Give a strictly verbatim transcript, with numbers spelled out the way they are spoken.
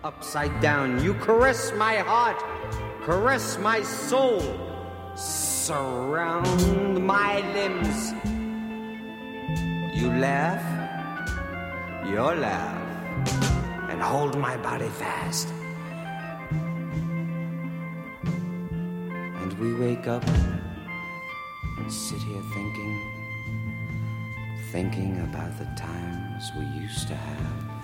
upside down. You caress my heart, caress my soul, surround my limbs. You laugh, your laugh, and hold my body fast. And we wake up and sit here thinking, thinking about the times we used to have.